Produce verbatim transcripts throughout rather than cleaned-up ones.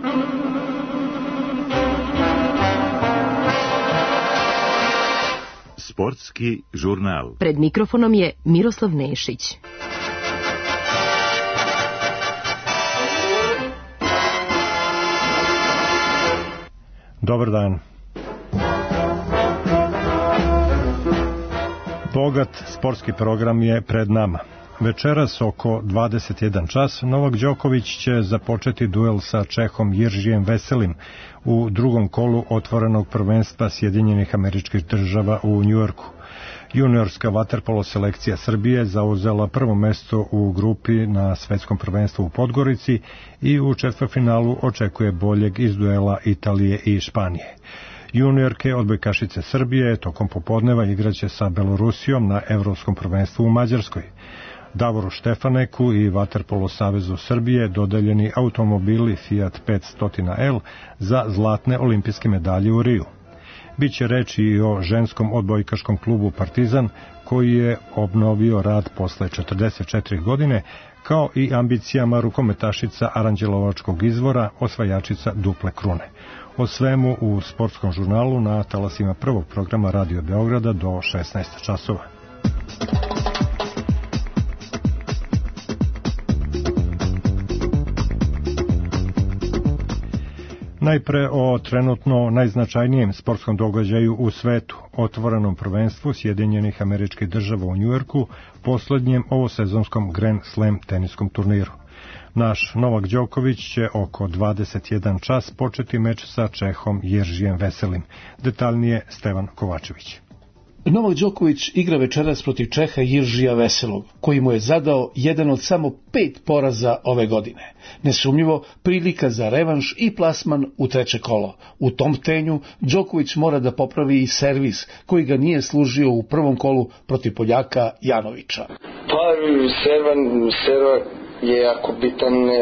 Sportski žurnal. Pred mikrofonom je Miroslav Nešić. Dobar dan. Bogat sportski program je pred nama. Večeras oko dvadeset jedan čas Novak Đoković će započeti duel sa Čehom Jiržijem Veselim u drugom kolu otvorenog prvenstva Sjedinjenih Američkih Država u Njujorku. Juniorska vaterpolo selekcija Srbije zauzela prvo mesto u grupi na svetskom prvenstvu u Podgorici i u četvrtfinalu očekuje boljeg iz duela Italije i Španije. Juniorke odbojkašice Srbije tokom popodneva igraće sa Belorusijom na Evropskom prvenstvu u Mađarskoj. Davoru Štefaneku i Vaterpolo savezu Srbije dodeljeni automobili Fiat petsto L za zlatne olimpijske medalje u Riju. Biće reči i o ženskom odbojkaškom klubu Partizan, koji je obnovio rad posle četrdeset četiri godine, kao i ambicijama rukometašica Aranđelovačkog izvora, osvajačica duple krune. O svemu u sportskom žurnalu na talasima prvog programa Radio Beograda do šesnaest časova. Najpre o trenutno najznačajnijem sportskom događaju u svetu, otvorenom prvenstvu Sjedinjenih Američkih Država u Njujorku, poslednjem ovosezonskom Grand Slam teniskom turniru. Naš Novak Đoković će oko dvadeset jedan čas početi meč sa Čehom Jiržijem Veselim. Detaljnije Stevan Kovačević. Novak Đoković igra večeras protiv Čeha Jiržija Veselog, koji mu je zadao jedan od samo pet poraza ove godine. Nesumnjivo prilika za revanš i plasman u treće kolo. U tom tenju Đoković mora da popravi i servis, koji ga nije služio u prvom kolu protiv Poljaka Janovića. Pa serva, serva je jako bitan e,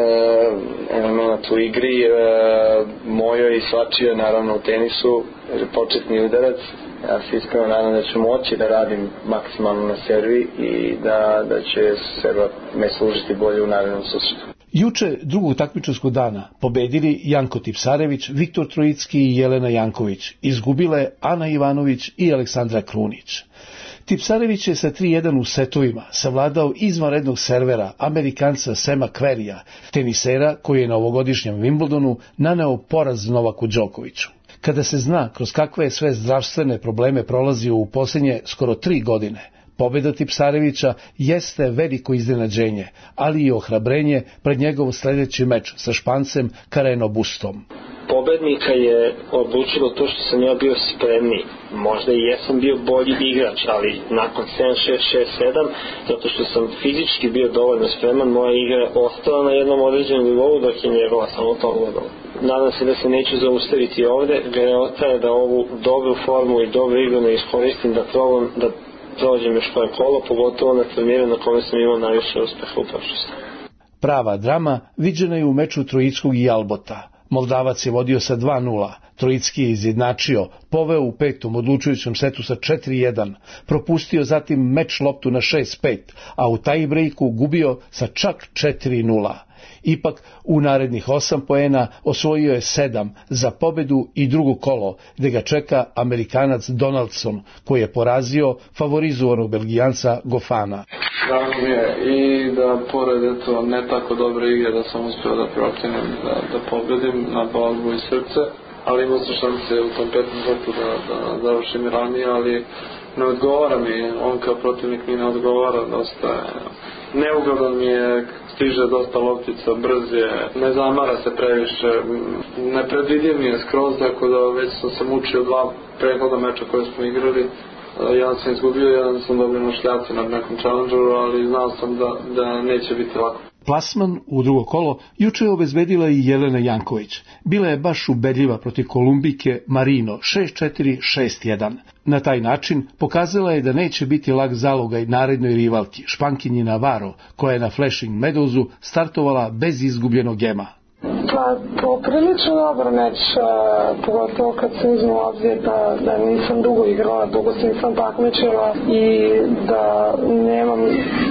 element u igri, e, mojoj i svačio naravno u tenisu, početni udarac. Ja se iskreno nadam da ću moći da radim maksimalno na servi i da, da će serva me služiti bolje u narednom susretu. Juče, drugog takmičarskog dana, pobedili Janko Tipsarević, Viktor Trojicki i Jelena Janković. Izgubile Ana Ivanović i Aleksandra Krunić. Tipsarević je sa tri jedan u setovima savladao izvanrednog servera, Amerikanca Sema Querrya, tenisera koji je na ovogodišnjem Wimbledonu naneo poraz Novaku Đokoviću. Kada se zna kroz kakve je sve zdravstvene probleme prolazio u posljednje skoro tri godine, pobjeda Tipsarevića jeste veliko iznenađenje, ali i ohrabrenje pred njegov sljedeći meč sa Špancem Carreno Bustom. Pobednika je odlučilo to što sam ja bio spremniji. Možda i jesam bio bolji igrač, ali nakon sedam šest šest sedam, zato što sam fizički bio dovoljno spreman, moja igra je ostala na jednom određenom nivou, dok je njegova samo to gledala. Nadam se da se neću zaustaviti ovde, gdje ostaje da ovu dobru formu i dobru igru ne iskoristim, da probam da prođem još koje kolo, pogotovo na turniru na kome sam imao najviše uspeha u prošlosti. Prava drama viđena je u meču Trojickog i Albota. Moldavac je vodio sa dva nula, Trojicki je izjednačio, poveo u petom odlučujućem setu sa četiri jedan, propustio zatim meč loptu na šest pet, a u tie-breaku gubio sa čak četiri nula. Ipak, u narednih osam poena osvojio je sedam za pobedu i drugo kolo, gdje ga čeka Amerikanac Donaldson, koji je porazio favorizovanog Belgijanca Gofana. Drago mi je i da pored eto, ne tako dobre igre da sam uspio da protivim, da, da pobedim na balbu i srce, ali imao sam šanse u tom petom setu da, da završim i ranije, ali ne odgovara mi, on kao protivnik mi ne odgovara, dosta neugodan mi je, stiže dosta loptica, brz je, ne zamara se previše, nepredvidiv mi je skroz, tako da već sam se mučio dva prethodna meča koje smo igrali. Jedan sam izgubio, jedan sam dobio na šljaci na nekom challengeru, ali znao sam da, da neće biti lako. Plasman u drugo kolo juče je obezbedila i Jelena Janković. Bila je baš ubedljiva protiv Kolumbijke Marino šest četiri šest jedan. Na taj način pokazala je da neće biti lak zalogaj narednoj rivalki, Špankinji Navarro, koja je na Flushing Meadowsu startovala bez izgubljenog gema. Pa, poprilično dobar meč, pogotovo kad se uzme u obzir da, da nisam dugo igrala, dugo se nisam takmičila i da nemam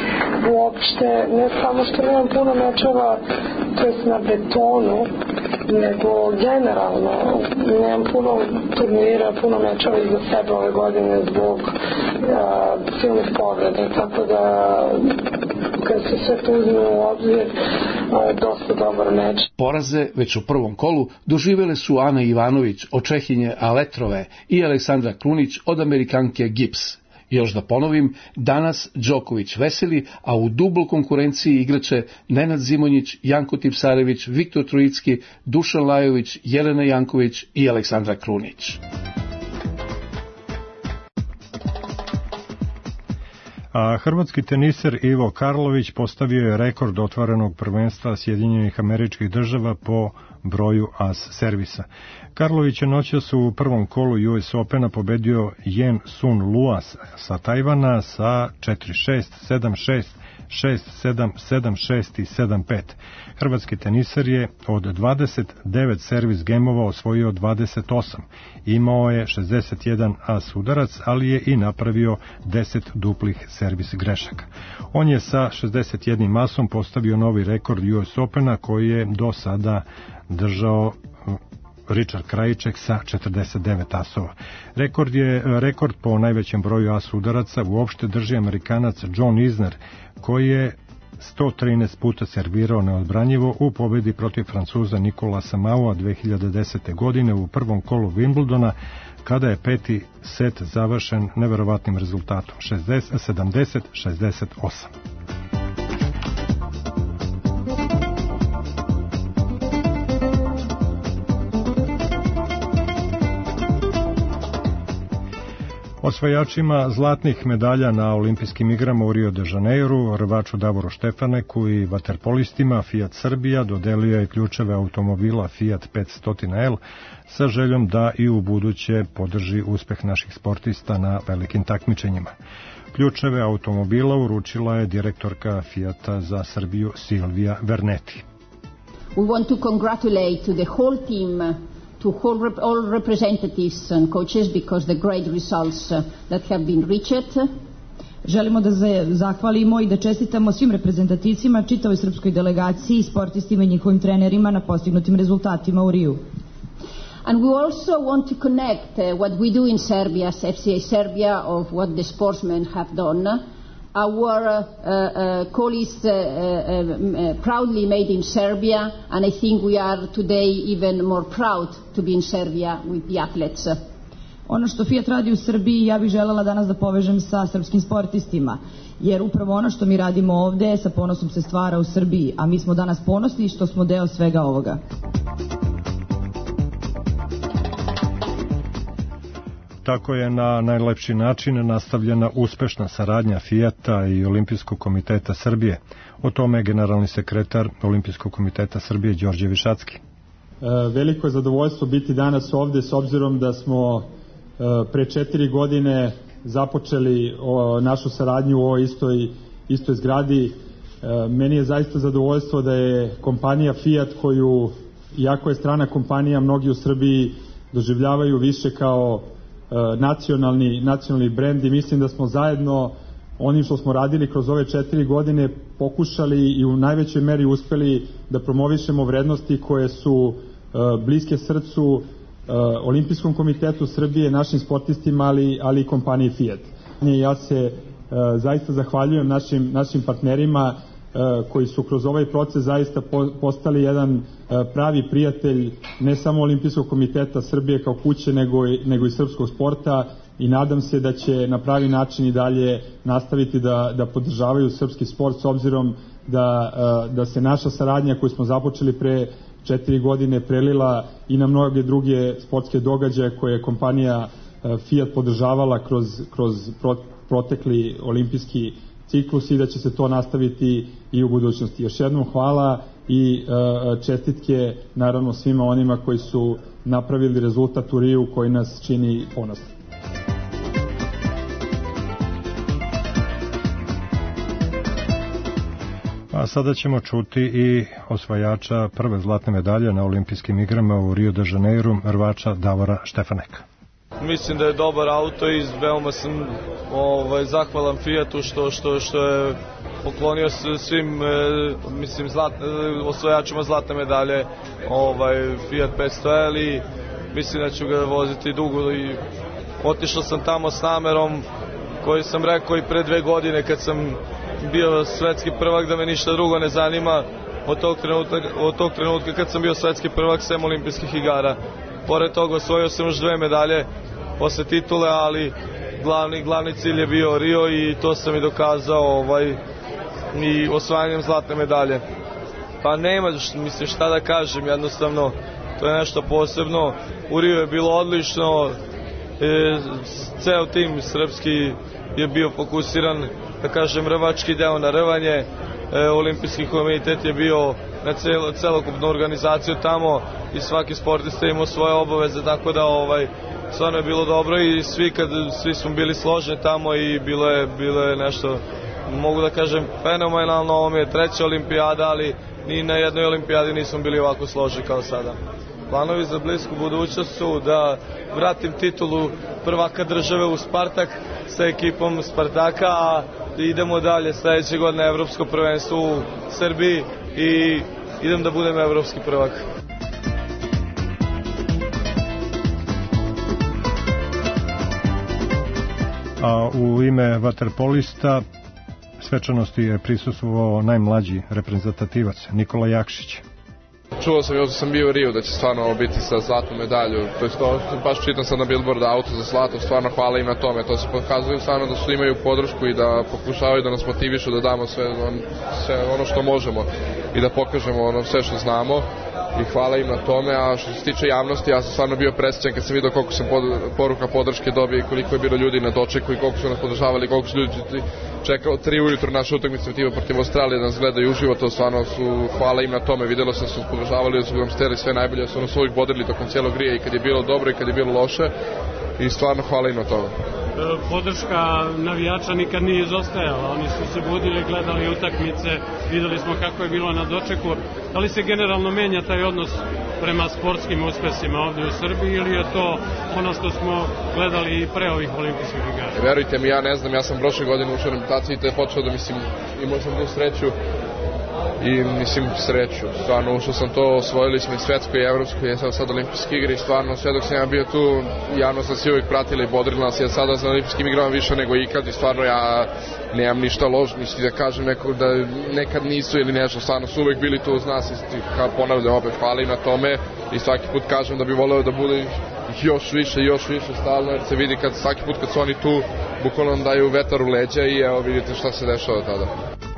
uopšte, ne samo što nemam puno mečeva, to jest na betonu, nego generalno nemam puno turnira, puno mečeva iza sebe ove godine zbog a, silnih povreda, tako da kad se sve to uzme u obzir, a, dosta dobar meč. Poraze već u prvom kolu doživjele su Ana Ivanović od Čehinje Aletrove i Aleksandra Krunić od Amerikanke Gibbs. Još da ponovim, danas Đoković veseli, a u dubl konkurenciji igraće Nenad Zimonjić, Janko Tipsarević, Viktor Trojicki, Dušan Lajović, Jelena Janković i Aleksandra Krunić. A hrvatski teniser Ivo Karlović postavio je rekord otvorenog prvenstva Sjedinjenih Američkih Država po broju as servisa. Karlović je noćas u prvom kolu U S Opena pobedio Jen Sun Lua sa Tajvana sa četiri šest, sedam šest, šest sedam, sedam šest i sedam pet. Hrvatski teniser je od dvadeset devet servis gemova osvojio dvadeset osam. Imao je šezdeset jedan as udarac, ali je i napravio deset duplih servis grešaka. On je sa šezdeset jednim asom postavio novi rekord U S Opena koji je do sada držao Richard Krajiček sa četrdeset devet asova. Rekord je rekord po najvećem broju as udaraca uopšte drži Amerikanac John Isner, koji je sto trinaest puta servirao neodbranjivo u pobedi protiv Francuza Nikolasa Maua dve hiljade desete. godine u prvom kolu Wimbledona, kada je peti set završen neverovatnim rezultatom sedamdeset šezdeset osam. Osvajačima zlatnih medalja na olimpijskim igrama u Rio de Janeiru, rvaču Davoru Štefaneku i vaterpolistima Fiat Srbija dodelio je ključeve automobila Fiat petsto L sa željom da i u buduće podrži uspeh naših sportista na velikim takmičenjima. Ključeve automobila uručila je direktorka Fiata za Srbiju Silvija Verneti. We want to congratulate to the whole team, to whole, all representatives and coaches because the great results that have been reached. Želimo da zahvalimo i da čestitamo svim reprezentativcima, čitavoj srpskoj delegaciji, sportistima i njihovim trenerima na postignutim rezultatima u Riju. And we also want to connect uh, what we do in Serbia, F C A Serbia, of what the sportsmen have done. Our uh, uh, call is uh, uh, proudly made in Serbia, and I think we are today even more proud to be in Serbia with the athletes. Ono što Fiat radi u Srbiji, ja bih želela danas da povežem sa srpskim sportistima, jer upravo ono što mi radimo ovde sa ponosom se stvara u Srbiji, a mi smo danas ponosni što smo deo svega ovoga. Tako je na najlepši način nastavljena uspešna saradnja Fijata i Olimpijskog komiteta Srbije. O tome je generalni sekretar Olimpijskog komiteta Srbije Đorđe Višacki. Veliko je zadovoljstvo biti danas ovde s obzirom da smo pre četiri godine započeli našu saradnju u ovoj istoj, istoj zgradi. Meni je zaista zadovoljstvo da je kompanija Fiat, koju, iako je strana kompanija, mnogi u Srbiji doživljavaju više kao nacionalni, nacionalni brend, i mislim da smo zajedno onim što smo radili kroz ove četiri godine pokušali i u najvećoj meri uspeli da promovišemo vrednosti koje su uh, bliske srcu uh, Olimpijskom komitetu Srbije, našim sportistima, ali, ali i kompaniji Fiat. Ja se uh, zaista zahvaljujem našim, našim partnerima uh, koji su kroz ovaj proces zaista po, postali jedan uh, pravi prijatelj ne samo Olimpijskog komiteta Srbije kao kuće, nego i, nego i srpskog sporta, i nadam se da će na pravi način i dalje nastaviti da, da podržavaju srpski sport, s obzirom da, da se naša saradnja koju smo započeli pre četiri godine prelila i na mnoge druge sportske događaje koje je kompanija Fiat podržavala kroz, kroz protekli olimpijski ciklus, i da će se to nastaviti i u budućnosti. Još jednom hvala i čestitke naravno svima onima koji su napravili rezultat u Riju koji nas čini ponosni. A sada ćemo čuti i osvajača prve zlatne medalje na olimpijskim igrama u Rio de Janeiru, rvača Davora Štefaneka. Mislim da je dobar auto i veoma sam ovaj, zahvalan Fiatu što, što, što je poklonio svim mislim zlat, osvajačima zlatne medalje ovaj Fiat petsto L i mislim da ću ga voziti dugo i otišao sam tamo s namerom koji sam rekao i pre dve godine kad sam bio svetski prvak da me ništa drugo ne zanima od tog trenutka, od tog trenutka kad sam bio svetski prvak sem olimpijskih igara. Pored toga osvojio sam još dve medalje posle titule, ali glavni, glavni cilj je bio Rio i to sam i dokazao ovaj, i osvajanjem zlatne medalje. Pa nema, mislim šta da kažem, jednostavno to je nešto posebno. U Rio je bilo odlično, e, ceo tim srpski je bio fokusiran, da kažem, rvački deo na rvanje, e, olimpijski komitet je bio na celo, celokupnu organizaciju tamo i svaki sportista imao svoje obaveze, tako da ovaj, stvarno je bilo dobro i svi, kad, svi smo bili složeni tamo i bilo je, bilo je nešto, mogu da kažem, fenomenalno. Ovo mi je treća olimpijada, ali ni na jednoj olimpijadi nismo bili ovako složeni kao sada. Planovi za blisku budućnost su da vratim titulu prvaka države u Spartak sa ekipom Spartaka, a idemo dalje sledeće godine evropsko prvenstvo u Srbiji i idem da budem evropski prvak. A u ime vaterpolista svečanosti je prisustvovao najmlađi reprezentativac Nikola Jakšić. Čuo sam, još sam bio u Riju da će stvarno ovo biti sa zlatnu medalju, to je to, baš čitam sad na Billboard auto za zlato, stvarno hvala im na tome, to se pokazuju stvarno da su imaju podršku i da pokušavaju da nas motivišu da damo sve, on, sve ono što možemo i da pokažemo ono sve što znamo i hvala im na tome. A što se tiče javnosti, ja sam stvarno bio presrećan kad sam vidio koliko sam pod, poruka podrške dobio i koliko je bilo ljudi na dočeku i koliko su nas podržavali, koliko su ljudi čekao tri ujutru naše utakmice tima protiv Australije da nas gledaju uživo, to stvarno su, hvala im na tome, videlo se da su podržavali, da su nam steli sve najbolje, da su nas uvijek bodrili tokom cijelog Rija i kad je bilo dobro i kad je bilo loše i stvarno hvala im na tome. Podrška navijača nikad nije izostajala, oni su se budili, gledali utakmice, videli smo kako je bilo na dočeku. Da li se generalno menja taj odnos prema sportskim uspesima ovdje u Srbiji ili je to ono što smo gledali i pre ovih olimpijskih igara? Verujte mi, ja ne znam, ja sam prošle godine ušao na reprezentaciju i te je počeo da mislim, imao sam tu sreću i mislim sreću, stvarno ušao sam to, osvojili smo i svetsko i evropsko i sad, sad olimpijske igre i stvarno sve dok sam ja bio tu, javnost nas je uvijek pratila i bodrila nas, ja sada za olimpijskim igrama više nego ikad i stvarno ja nemam ništa ložno, ništa da kažem neko, da nekad nisu ili nešto, stvarno su uvijek bili tu uz nas i kao ponavljam opet hvala im na tome i svaki put kažem da bi voleo da bude još više, još više stalno jer se vidi kad svaki put kad su oni tu bukvalno daju vetar u leđa i evo vidite šta se dešava tada.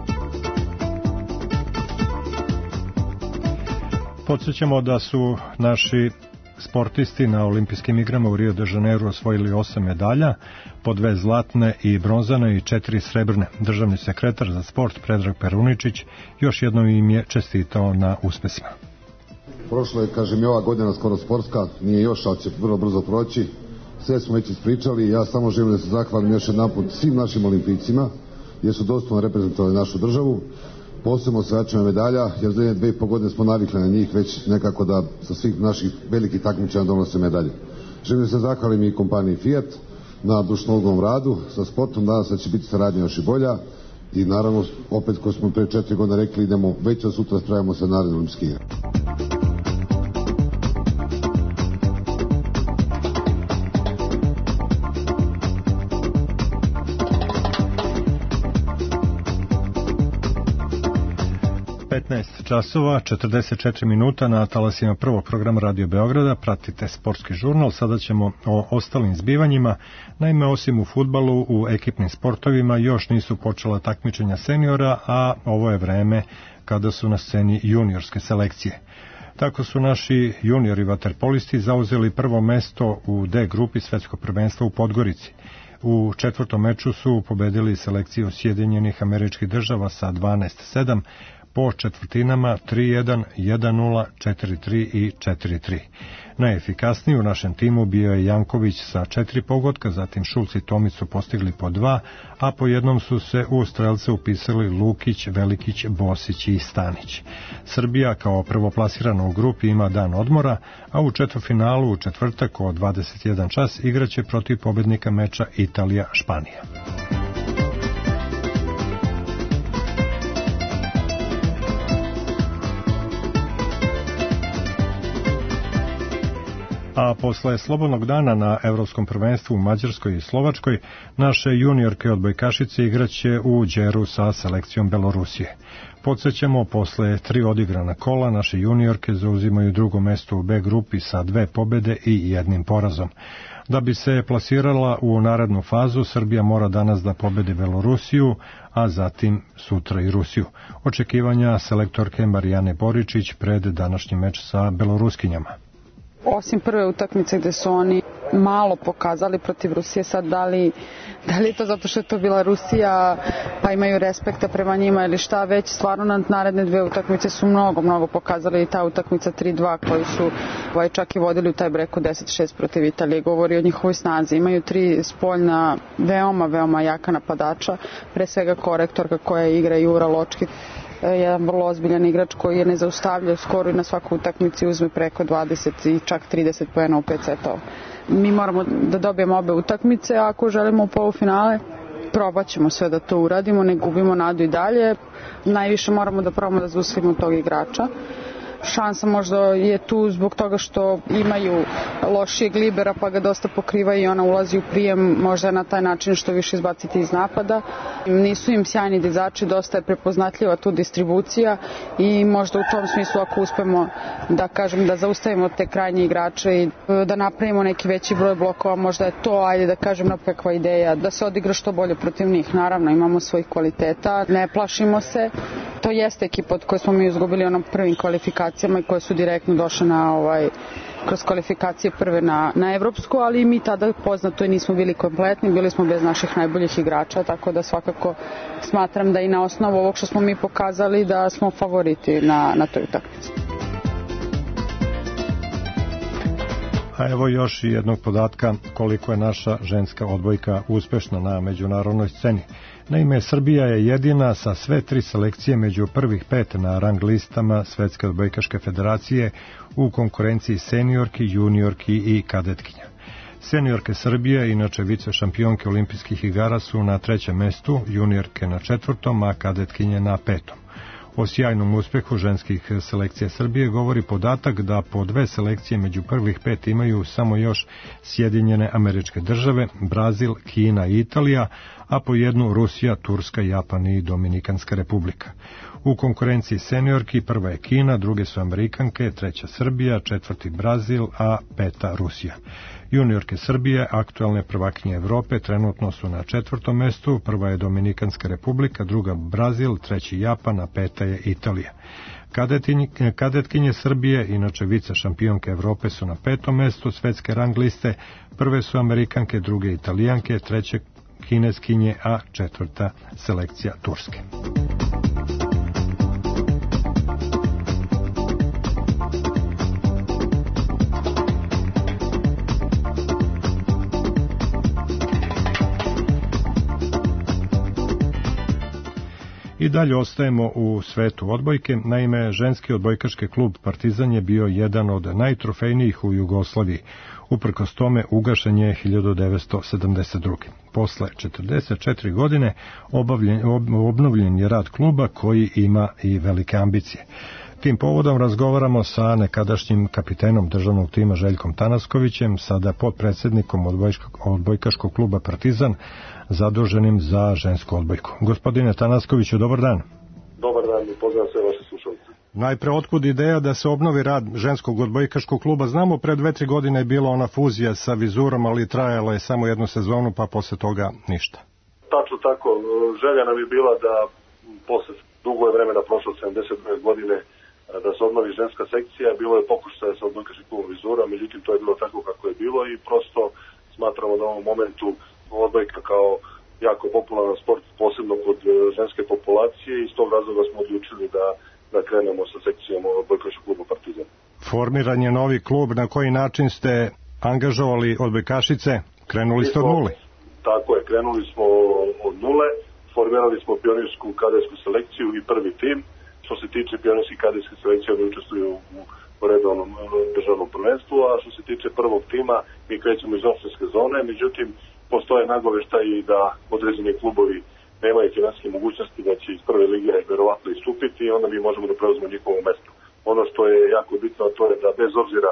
Podsjećamo da su naši sportisti na olimpijskim igrama u Rio de Janeiro osvojili osam medalja, po dve zlatne i bronzane i četiri srebrne. Državni sekretar za sport Predrag Peruničić još jednom im je čestitao na uspesima. Prošlo je, kažem, i ova godina skoro sportska, nije još, ali će vrlo brzo proći. Sve smo već ispričali, ja samo želim da se zahvalim još jedan put svim našim olimpijcima, jer su dostojno reprezentovali našu državu. Posebno osvajačima medalja, jer za jedne dve i po godine smo navikli na njih već nekako da sa svih naših velikih takmičenja donose medalje. Želim da se zahvalim i kompaniji Fiat na dušnovodnom radu sa sportom, danas da će biti saradnja još i bolja i naravno opet ko smo pre četiri godine rekli idemo već od sutra spravimo se naredne olimpijske igre. petnaest časova, četrdeset četiri minuta na talasima prvog programa Radio Beograda. Pratite sportski žurnal. Sada ćemo o ostalim zbivanjima. Naime, osim u fudbalu, u ekipnim sportovima još nisu počela takmičenja seniora, a ovo je vreme kada su na sceni juniorske selekcije. Tako su naši juniori vaterpolisti zauzeli prvo mesto u D grupi svetskog prvenstva u Podgorici. U četvrtom meču su pobedili selekciju Sjedinjenih Američkih Država sa dvanaest sedam, po četvrtinama tri jedan, jedan nula, četiri tri i četiri tri. Najefikasniji u našem timu bio je Janković sa četiri pogotka, zatim Šulc i Tomić su postigli po dva, a po jednom su se u strelce upisali Lukić, Velikić, Bosić i Stanić. Srbija kao prvoplasirana u grupi ima dan odmora, a u četvrtfinalu u četvrtak od dvadeset jedan čas igraće protiv pobednika meča Italija-Španija. A posle slobodnog dana na Evropskom prvenstvu u Mađarskoj i Slovačkoj, naše juniorke odbojkašice igraće u Đeru sa selekcijom Belorusije. Podsjećamo, posle tri odigrana kola, naše juniorke zauzimaju drugo mesto u B grupi sa dve pobede i jednim porazom. Da bi se plasirala u narednu fazu, Srbija mora danas da pobedi Belorusiju, a zatim sutra i Rusiju. Očekivanja selektorke Marijane Boričić pred današnji meč sa Beloruskinjama. Osim prve utakmice gde su oni malo pokazali protiv Rusije, sad da li, da li je to zato što je to bila Rusija pa imaju respekta prema njima ili šta, već stvarno na naredne dve utakmice su mnogo, mnogo pokazali i ta utakmica tri dva koju su ovaj, čak i vodili u taj breku deset šest protiv Italije, govori o njihovoj snazi. Imaju tri spoljna veoma, veoma jaka napadača, pre svega korektorka koja igra Jura Ločki, jedan vrlo ozbiljan igrač koji je ne zaustavljao, skoro i na svaku utakmici uzme preko dvadeset i čak trideset poena u pet setova. Mi moramo da dobijemo obe utakmice, a ako želimo u polufinale, probat ćemo sve da to uradimo, ne gubimo nadu i dalje. Najviše moramo da probamo da zaustavimo tog igrača. Šansa možda je tu zbog toga što imaju lošijeg libera pa ga dosta pokriva i ona ulazi u prijem, možda na taj način što više izbaciti iz napada. Nisu im sjajni dizači, dosta je prepoznatljiva tu distribucija i možda u tom smislu ako uspemo da kažem da zaustavimo te krajnje igrače i da napravimo neki veći broj blokova, možda je to, ajde da kažem, nekakva ideja da se odigra što bolje protiv njih. Naravno imamo svojih kvaliteta, ne plašimo se. To jeste ekipa od koje smo mi izgubili onom prvim kvalifikacijama i koje su direktno došle na ovaj, kroz kvalifikacije prve na, na evropsku, ali mi tada poznato i nismo bili kompletni, bili smo bez naših najboljih igrača, tako da svakako smatram da i na osnovu ovog što smo mi pokazali da smo favoriti na, na toj utakmici. A evo još jednog podatka koliko je naša ženska odbojka uspešna na međunarodnoj sceni. Naime, Srbija je jedina sa sve tri selekcije među prvih pet na rang listama Svetske odbojkaške federacije u konkurenciji seniorki, juniorki i kadetkinja. Seniorke Srbije, inače vice šampionke olimpijskih igara, su na trećem mestu, juniorke na četvrtom, a kadetkinje na petom. O sjajnom uspehu ženskih selekcija Srbije govori podatak da po dve selekcije među prvih pet imaju samo još Sjedinjene Američke Države, Brazil, Kina i Italija, a po jednu Rusija, Turska, Japan i Dominikanska Republika. U konkurenciji seniorki prva je Kina, druge su Amerikanke, treća Srbija, četvrti Brazil, a peta Rusija. Juniorke Srbije, aktualne prvakinje Evrope, trenutno su na četvrtom mestu, prva je Dominikanska Republika, druga Brazil, treći Japan, a peta je Italija. Kadetkinje Srbije, inače vice šampionke Evrope, su na petom mestu svetske rang liste, prve su Amerikanke, druge Italijanke, treće Kineskinje, a četvrta selekcija Turske. I dalje ostajemo u svetu odbojke. Naime, ženski odbojkaški klub Partizan je bio jedan od najtrofejnijih u Jugoslaviji. Uprkos tome ugašen je hiljadu devetsto sedamdeset druge. Posle četrdeset četiri godine obavljen, obnovljen je rad kluba koji ima i velike ambicije. Tim povodom razgovaramo sa nekadašnjim kapitenom državnog tima Željkom Tanaskovićem, sada podpredsednikom odbojkaškog kluba Partizan, zaduženim za žensku odbojku. Gospodine Tanaskoviću, dobar dan. Dobar dan i pozdrav sve vaše slušalce. Najpre, otkud ideja da se obnovi rad ženskog odbojkaškog kluba? Znamo, pre dve, tri godine je bila ona fuzija sa Vizurom, ali trajala je samo jednu sezonu, pa posle toga ništa. Tačno tako. Želja nam je bila da posle dugo je vremena, prošlo sedamdeset dve godine, da se obnovi ženska sekcija. Bilo je pokušaja sa odbojkaškim klubom Vizura, međutim to je bilo tako kako je bilo i prosto smatramo da u ovom momentu odbojka kao jako popularan sport, posebno kod ženske populacije, i iz tog razloga smo odlučili da, da krenemo sa sekcijom odbojkaškog kluba Partizan. Formiran je novi klub, na koji način ste angažovali odbojkašice? Krenuli ste od nule? Tako je, krenuli smo od nule, formirali smo pionirsku kadetsku selekciju i prvi tim. Što se tiče pionirskih kadetskih selekcija, oni učestvuju u redovnom državnom prvenstvu, a što se tiče prvog tima, mi krećemo iz opštinske zone, međutim, postoje nagoveštaji da određeni klubovi nemaju finansijske mogućnosti da će iz prve lige verovatno istupiti i onda mi možemo da preuzmemo njihovo mesto. Ono što je jako bitno, to je da bez obzira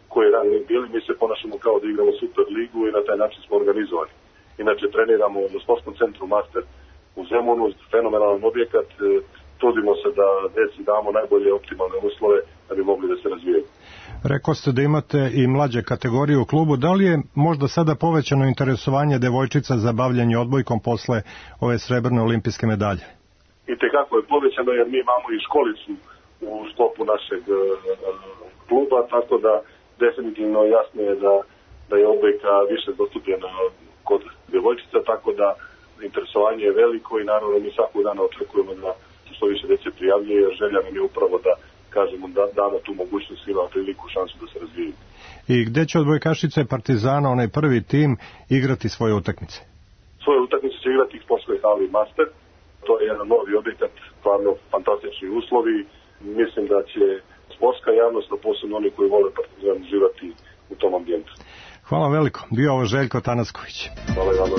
koji rang mi bili, mi se ponašamo kao da igramo Super ligu i na taj način smo organizovani. Inače, treniramo u sportskom centru Master u Zemunu, fenomenalan objekat, trudimo se da deci damo najbolje optimalne uslove da bi mogli da se razvijaju. Rekao ste da imate i mlađe kategorije u klubu. Da li je možda sada povećano interesovanje devojčica za bavljanje odbojkom posle ove srebrne olimpijske medalje? I tekako je povećano jer mi imamo i školicu u sklopu našeg uh, kluba, tako da definitivno jasno je da, da je odbojka više dostupljena kod devojčica, tako da interesovanje je veliko i naravno mi svakog dana očekujemo da što više dece prijavljuje, jer želja nam je upravo da kažemo da damo tu mogućnost i priliku šansu da se razviju. I gde će odbojkašice Partizana, onaj prvi tim, igrati svoje utakmice? Svoje utakmice će igrati u sportskoj hali Master. To je jedan novi objekat, stvarno fantastični uslovi. Mislim da će sportska javnost, a posebno oni koji vole Partizan, živati u tom ambijentu. Hvala veliko. Bio ovo Željko Tanasković. Hvala i vama.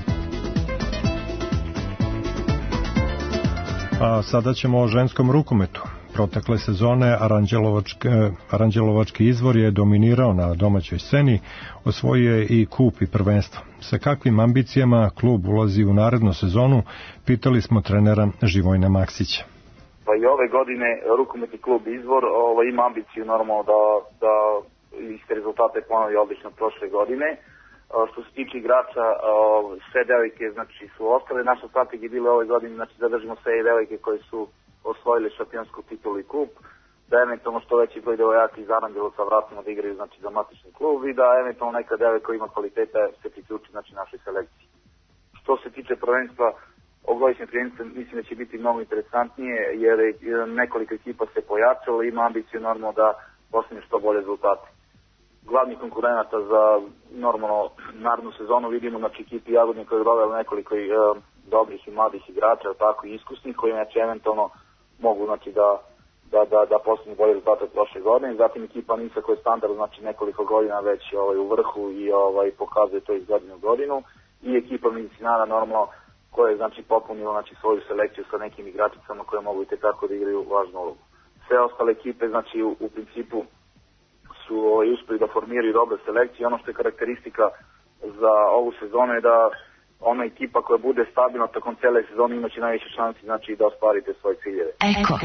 A sada ćemo o ženskom rukometu. Protekle sezone Aranđelovački, Aranđelovački izvor je dominirao na domaćoj sceni, osvojio je i kup i prvenstvo. Sa kakvim ambicijama klub ulazi u narednu sezonu, pitali smo trenera Živojna Maksića. Pa i ove godine rukometni klub Izvor ovaj, ima ambiciju normalno da, da iste rezultate ponovi odlično prošle godine. Što se tiče igrača, sve devojke znači, su ostale. Naša strategija je bila ove godine, znači zadržimo sve devojke koje su osvojili šampionsku titulu i kup, da eventualno što veći broj devojaka iz Aranđelovca vratimo da igraju znači, za matični klub i da eventualno neka devojka koja ima kvaliteta se priključi znači, našoj selekciji. Što se tiče prvenstva, ovogodišnje prvenstvo mislim da će biti mnogo interesantnije jer nekoliko ekipa se pojačalo i ima ambiciju normalno da postane što bolje rezultate. Glavni konkurenata za normalno narednu sezonu vidimo znači ekipi Jagodnje koja je dovela nekoliko e, dobrih i mladih igrača, tako i iskusnih koji znači eventualno mogu znači da da da da postanu bolje rezultate prošle godine. Zatim ekipa Nisa koja je standard znači nekoliko godina već ovaj u vrhu i ovaj pokazuje to iz godine u godinu i ekipa Medicinara normalno koja je znači popunila znači svoju selekciju sa nekim igračicama koje mogu i te tako da igraju važnu ulogu. Sve ostale ekipe znači u, u principu su ovaj, uspeli da formiraju dobre selekcije. Ono što je karakteristika za ovu sezonu je da ona ekipa koja bude stabilna tokom cele sezone imaće najviše šansi znači, da ostvarite svoje ciljeve. Eko.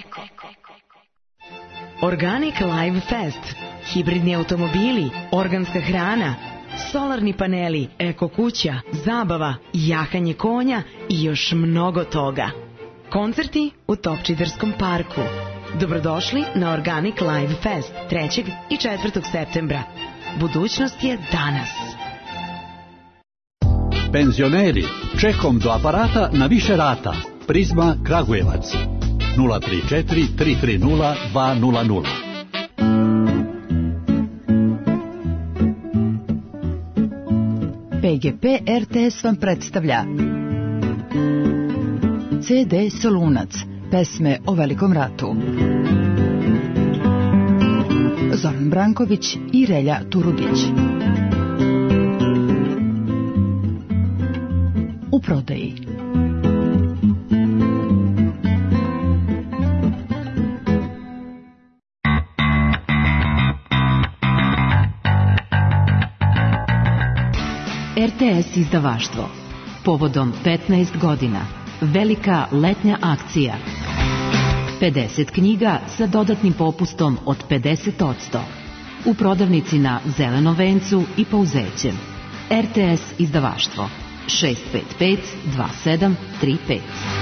Organic Live Fest, hibridni automobili, organska hrana, solarni paneli, eko kuća, zabava, jahanje konja i još mnogo toga. Koncerti u Topčiderskom parku. Dobrodošli na Organic Live Fest trećeg i četvrtog septembra. Budućnost je danas. Penzioneri, čekom do aparata na više rata. Prizma Kragujevac. nula tri četiri tri tri nula dva nula nula. P G P R T S vam predstavlja C D Solunac, pesme o Velikom ratu. Zoran Branković i Relja Turudić. U prodaji. R T S izdavaštvo. Povodom petnaest godina. Velika letnja akcija. pedeset knjiga sa dodatnim popustom od pedeset posto. U prodavnici na Zelenom vencu i Pouzećem. R T S izdavaštvo. šest pet pet dva sedam tri pet.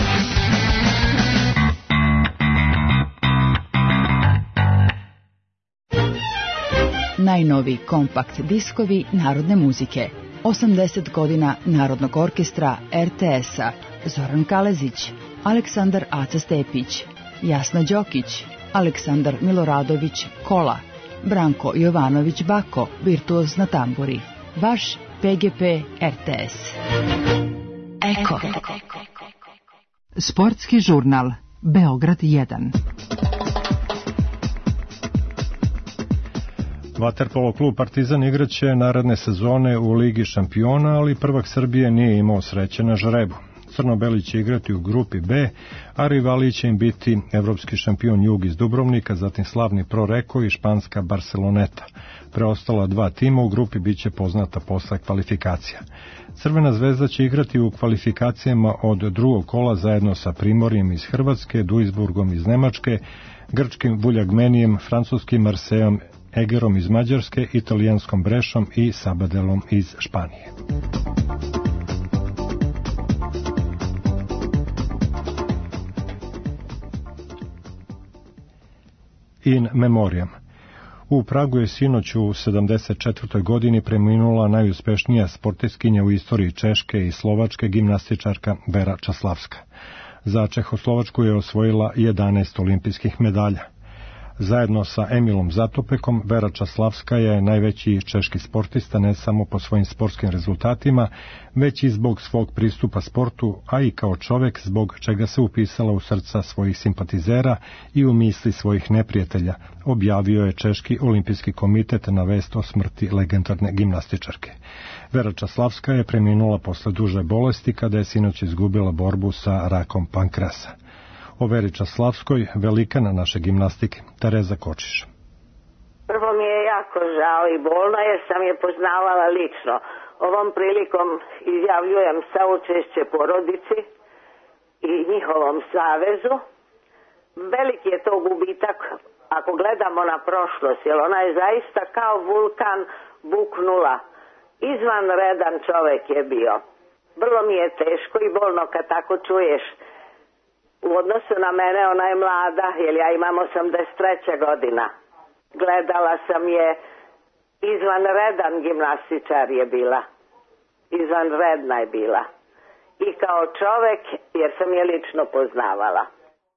Najnovi kompakt diskovi narodne muzike. osamdeset godina Narodnog orkestra R T S-a. Zoran Kalezić, Aleksandar Aca Stepić, Jasna Đokić, Aleksandar Miloradović Kola, Branko Jovanović Bako, virtuoz na tamburi. Vaš P G P R T S. Eko. Sportski žurnal Beograd jedan. Vaterpolo klub Partizan igraće naredne sezone u Ligi šampiona, ali prvak Srbije nije imao sreće na žrebu. Crno-beli će igrati u grupi B, a rivali će im biti evropski šampion Jug iz Dubrovnika, zatim slavni Pro Reko i španska Barceloneta. Preostala dva tima u grupi biće poznata posle kvalifikacija. Crvena zvezda će igrati u kvalifikacijama od drugog kola zajedno sa Primorjem iz Hrvatske, Duisburgom iz Nemačke, grčkim Buljagmenijem, francuskim Marsejom, Egerom iz Mađarske, italijanskom Brešom i Sabadelom iz Španije. In memoriam. U Pragu je sinoć u sedamdeset četvrtoj godini preminula najuspešnija sportistkinja u istoriji Češke i Slovačke, gimnastičarka Vera Časlavska. Za Čehoslovačku je osvojila jedanaest olimpijskih medalja. Zajedno sa Emilom Zatopekom, Vera Časlavska je najveći češki sportista ne samo po svojim sportskim rezultatima, već i zbog svog pristupa sportu, a i kao čovek zbog čega se upisala u srca svojih simpatizera i u misli svojih neprijatelja, objavio je Češki olimpijski komitet na vest o smrti legendarne gimnastičarke. Vera Časlavska je preminula posle duže bolesti kada je sinoć izgubila borbu sa rakom pankrasa. O Veri Časlavskoj, velikana naše gimnastike, Tereza Kočiš. Prvo mi je jako žao i bolno jer sam je poznavala lično. Ovom prilikom izjavljujem saučešće porodici i njihovom savezu. Veliki je to gubitak ako gledamo na prošlost, jer ona je zaista kao vulkan buknula. Izvanredan čovek je bio. Vrlo mi je teško i bolno kad tako čuješ. U odnosu na mene ona je mlada, jer ja imam osamdeset treća godina. Gledala sam je, izvanredan gimnastičar je bila. Izvanredna je bila. I kao čovek, jer sam je lično poznavala.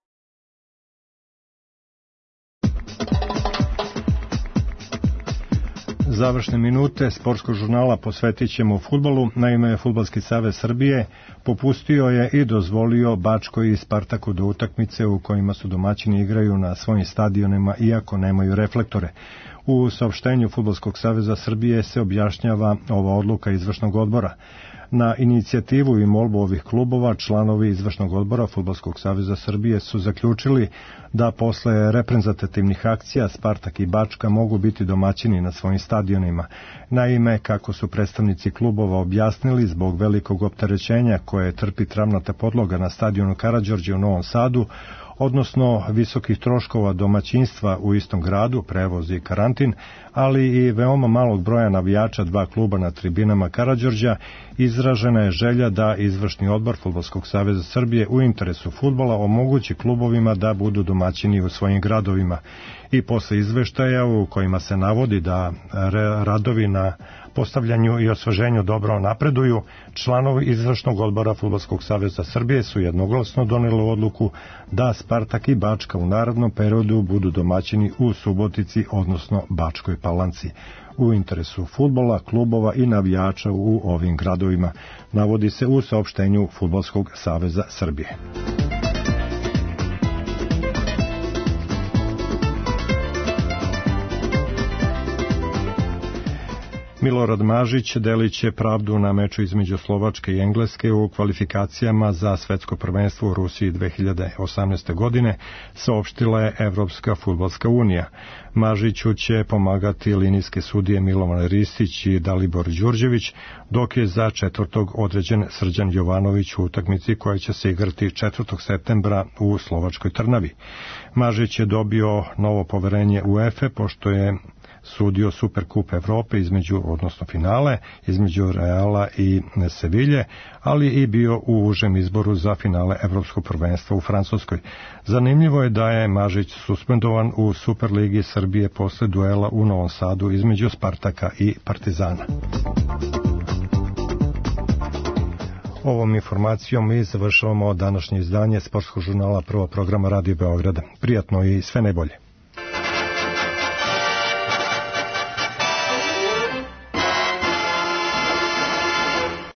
Završne minute sportskog žurnala posvetit ćemo fudbalu. Naime, Fudbalski savez Srbije popustio je i dozvolio Bačkoj i Spartaku da utakmice u kojima su domaćini igraju na svojim stadionima iako nemaju reflektore. U saopštenju Fudbalskog saveza Srbije se objašnjava ova odluka izvršnog odbora. Na inicijativu i molbu ovih klubova, članovi izvršnog odbora Fudbalskog saveza Srbije su zaključili da posle reprezentativnih akcija Spartak i Bačka mogu biti domaćini na svojim stadionima. Naime, kako su predstavnici klubova objasnili, zbog velikog opterećenja koje trpi travnata podloga na stadionu Karađorđe u Novom Sadu, odnosno visokih troškova domaćinstva u istom gradu, prevoz i karantin, ali i veoma malog broja navijača dva kluba na tribinama Karađorđa, izražena je želja da izvršni odbor Fudbalskog saveza Srbije u interesu fudbala omogući klubovima da budu domaćini u svojim gradovima. I posle izveštaja u kojima se navodi da radovi na postavljanju i osveženju dobro napreduju, članovi izvršnog odbora Fudbalskog saveza Srbije su jednoglasno doneli odluku da Spartak i Bačka u narednom periodu budu domaćini u Subotici, odnosno Bačkoj Palanci. U interesu fudbala, klubova i navijača u ovim gradovima, navodi se u saopštenju Fudbalskog saveza Srbije. Milorad Mažić delit će pravdu na meču između Slovačke i Engleske u kvalifikacijama za svetsko prvenstvo u Rusiji dve hiljade osamnaeste. godine, saopštila je Evropska fudbalska unija. Mažiću će pomagati linijske sudije Milovan Ristić i Dalibor Đurđević, dok je za četvrtog određen Srđan Jovanović u utakmici koja će se igrati četvrtog septembra u Slovačkoj Trnavi. Mažić je dobio novo poverenje UEFA pošto je sudio Superkup Evrope između, odnosno finale, između Reala i Sevilje, ali i bio u užem izboru za finale Evropskog prvenstva u Francuskoj. Zanimljivo je da je Mažić suspendovan u Superligi Srbije posle duela u Novom Sadu između Spartaka i Partizana. Ovom informacijom mi završavamo današnje izdanje sportskog žurnala Prvog programa Radio Beograda. Prijatno i sve najbolje.